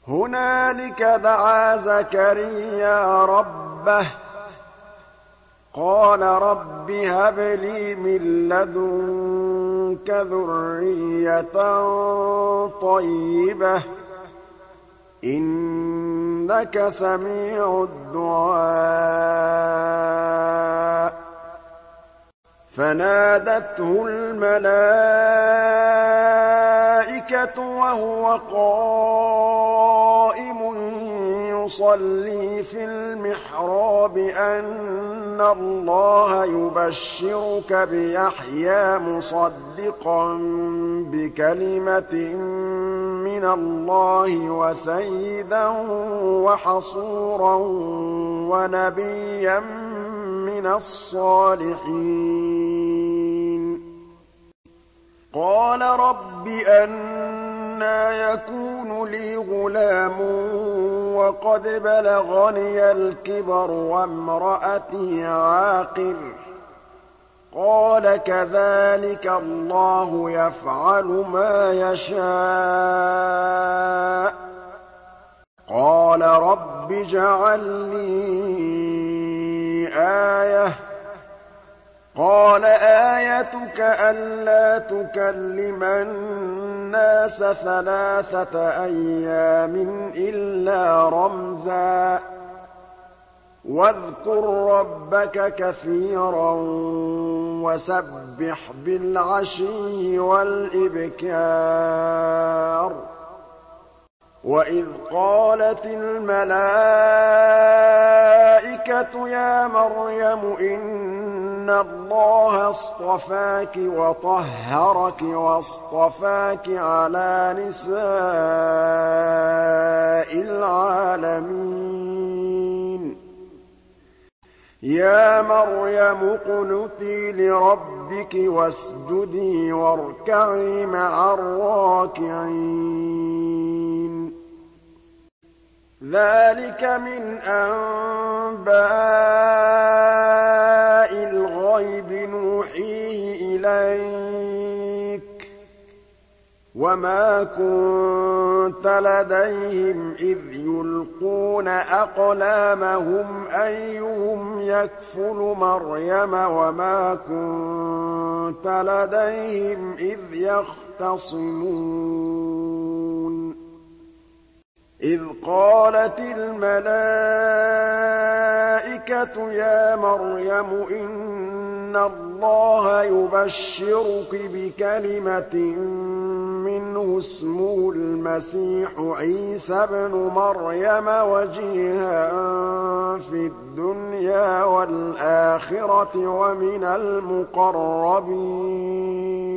هُنَالِكَ دَعَا زَكَرِيَّا رَبَّهُ قَالَ رَبِّ هَبْ لِي مِن لَّدُنكَ ذُرِّيَّةً طَيِّبَةً ۖ إِنَّكَ سَمِيعُ الدُّعَاءِ فَنَادَتْهُ الْمَلَائِكَةُ وَهُوَ قَائِمٌ يُصَلِّي فِي الْمِحْرَابِ أَنَّ اللَّهَ يُبَشِّرُكَ بِيَحْيَىٰ مُصَدِّقًا بِكَلِمَةٍ مِّنَ اللَّهِ وَسَيِّدًا وَحَصُورًا وَنَبِيًّا مِّنَ الصَّالِحِينَ قَالَ رَبِّ أَنَّىٰ يَكُونُ لِي غُلَامٌ وَقَدْ بَلَغَنِيَ الْكِبَرُ وَامْرَأَتِي عَاقِرٌ ۖ قَالَ كَذَٰلِكَ اللَّهُ يَفْعَلُ مَا يَشَاءُ ۖ قَالَ رَبِّ اجْعَل لِّي آيَةً ۖ قَالَ آيَتُكَ أَلَّا تُكَلِّمَ النَّاسَ ثَلَاثَةَ أَيَّامٍ إِلَّا رَمْزًا ۗ وَاذْكُر رَّبَّكَ كَثِيرًا وَسَبِّحْ بِالْعَشِيِّ وَالْإِبْكَارِ وَإِذْ قَالَتِ الْمَلَائِكَةُ يَا مَرْيَمُ إِنَّ اللَّهَ اصْطَفَاكِ وَطَهَّرَكِ وَاصْطَفَاكِ عَلَىٰ نِسَاءِ الْعَالَمِينَ يَا مَرْيَمُ اقْنُتِي لِرَبِّكِ وَاسْجُدِي وَارْكَعِي مَعَ الرَّاكِعِينَ ذَٰلِكَ مِنْ أَنبَاءِ الْغَيْبِ نُوحِيهِ إِلَيْكَ ۖ وَمَا كُنتَ لَدَيْهِمْ إِذْ يُلْقُونَ أَقْلَامَهُمْ أَيُّهُمْ يَكْفُلُ مَرْيَمَ وَمَا كُنتَ لَدَيْهِمْ إِذْ يَخْتَصِمُونَ إِذْ قَالَتِ الْمَلَائِكَةُ يَا مَرْيَمُ إِنَّ اللَّهَ يُبَشِّرُكِ بِكَلِمَةٍ مِّنْهُ اسْمُهُ الْمَسِيحُ عِيسَى ابْنُ مَرْيَمَ وَجِيهًا فِي الدُّنْيَا وَالْآخِرَةِ وَمِنَ الْمُقَرَّبِينَ